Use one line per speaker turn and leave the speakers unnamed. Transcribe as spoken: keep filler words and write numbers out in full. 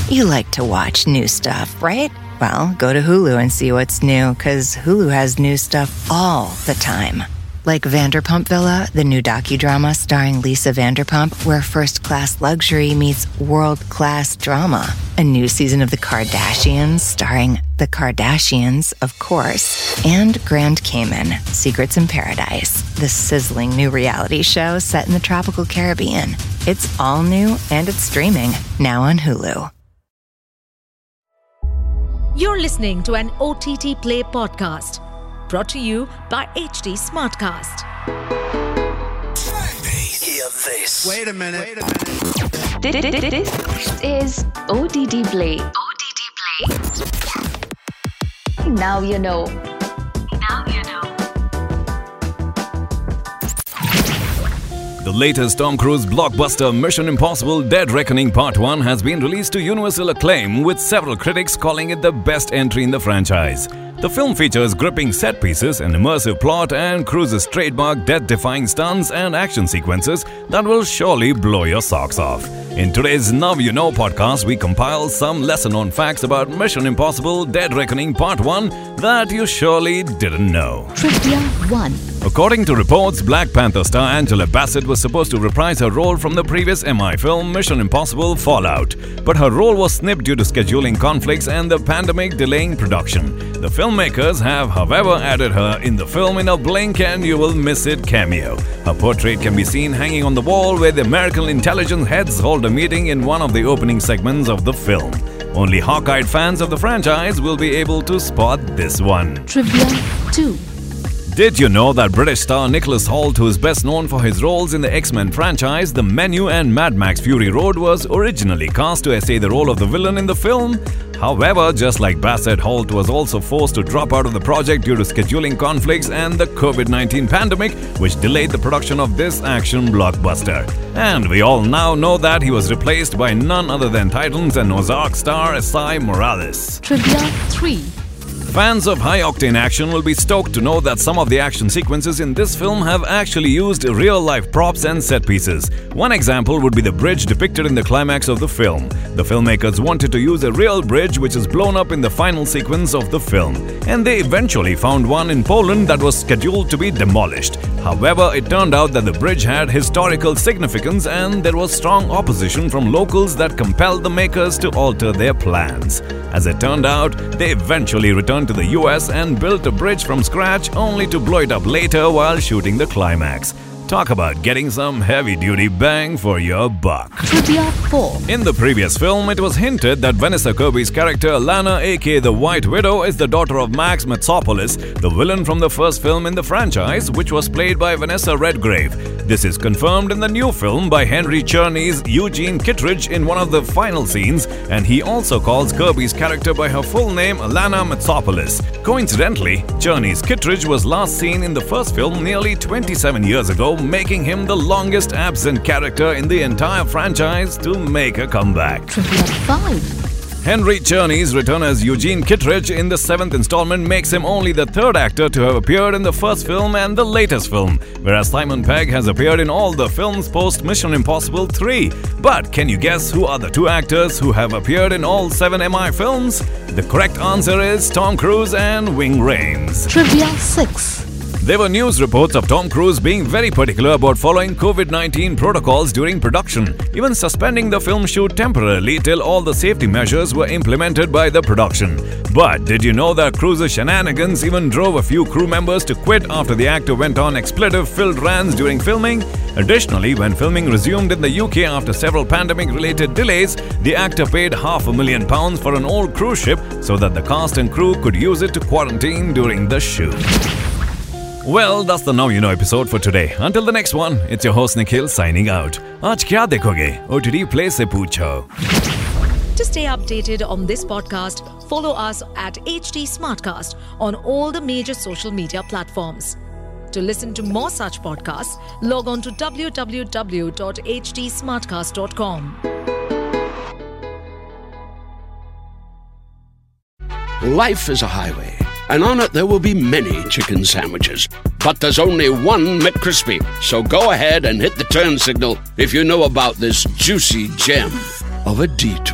You like to watch new stuff, right? Well, go to Hulu and see what's new, because Hulu has new stuff all the time. Like Vanderpump Villa, the new docudrama starring Lisa Vanderpump, where first-class luxury meets world-class drama. A new season of The Kardashians starring The Kardashians, of course. And Grand Cayman, Secrets in Paradise, the sizzling new reality show set in the tropical Caribbean. It's all new and it's streaming now on Hulu.
You're listening to an O T T Play podcast brought to you by H D Smartcast.
Hear this.
Wait a minute. Wait a minute.
This is O T T Play.
O T T Play.
Now you know.
Now you know.
The latest Tom Cruise blockbuster Mission Impossible Dead Reckoning Part one has been released to universal acclaim, with several critics calling it the best entry in the franchise. The film features gripping set pieces, an immersive plot, and Cruise's trademark death-defying stunts and action sequences that will surely blow your socks off. In today's Now You Know podcast, we compile some lesser-known facts about Mission Impossible Dead Reckoning Part one that you surely didn't know.
Trivia one.
According to reports, Black Panther star Angela Bassett was supposed to reprise her role from the previous M I film Mission Impossible Fallout, but her role was snipped due to scheduling conflicts and the pandemic delaying production. The filmmakers have, however, added her in the film in a blink and you will miss it cameo. Her portrait can be seen hanging on the wall where the American intelligence heads hold a meeting in one of the opening segments of the film. Only hawk-eyed fans of the franchise will be able to spot this one.
Trivia two.
Did you know that British star Nicholas Hoult, who is best known for his roles in the X-Men franchise, The Menu and Mad Max Fury Road, was originally cast to essay the role of the villain in the film? However, just like Bassett, Hoult was also forced to drop out of the project due to scheduling conflicts and the covid nineteen pandemic, which delayed the production of this action blockbuster. And we all now know that he was replaced by none other than Titans and Ozark star Esai Morales.
Trivia three.
Fans of high-octane action will be stoked to know that some of the action sequences in this film have actually used real-life props and set pieces. One example would be the bridge depicted in the climax of the film. The filmmakers wanted to use a real bridge which is blown up in the final sequence of the film, and they eventually found one in Poland that was scheduled to be demolished. However, it turned out that the bridge had historical significance and there was strong opposition from locals that compelled the makers to alter their plans. As it turned out, they eventually returned to the U S and built a bridge from scratch, only to blow it up later while shooting the climax. Talk about getting some heavy-duty bang for your buck.
Trivia four.
In the previous film, it was hinted that Vanessa Kirby's character Lana, aka the White Widow, is the daughter of Max Metsopoulos, the villain from the first film in the franchise, which was played by Vanessa Redgrave. This is confirmed in the new film by Henry Czerny's Eugene Kittredge in one of the final scenes, and he also calls Kirby's character by her full name, Lana Metsopoulos. Coincidentally, Czerny's Kittredge was last seen in the first film nearly twenty-seven years ago, making him the longest absent character in the entire franchise to make a comeback.
Trivia five.
Henry Czerny's return as Eugene Kittredge in the seventh installment makes him only the third actor to have appeared in the first film and the latest film, whereas Simon Pegg has appeared in all the films post Mission Impossible three. But can you guess who are the two actors who have appeared in all seven M I films? The correct answer is Tom Cruise and Ving Rhames.
Trivia six.
There were news reports of Tom Cruise being very particular about following covid nineteen protocols during production, even suspending the film shoot temporarily till all the safety measures were implemented by the production. But did you know that Cruise's shenanigans even drove a few crew members to quit after the actor went on expletive-filled rants during filming? Additionally, when filming resumed in the U K after several pandemic-related delays, the actor paid half a million pounds for an old cruise ship so that the cast and crew could use it to quarantine during the shoot. Well, that's the Now You Know episode for today. Until the next one, it's your host Nikhil signing out. Aaj kya dekhoge? O T T Play se poocho.
To stay updated on this podcast, follow us at H D Smartcast on all the major social media platforms. To listen to more such podcasts, log on to w w w dot h d smartcast dot com.
Life is a highway, and on it there will be many chicken sandwiches. But there's only one McCrispy. So go ahead and hit the turn signal if you know about this juicy gem of a detour.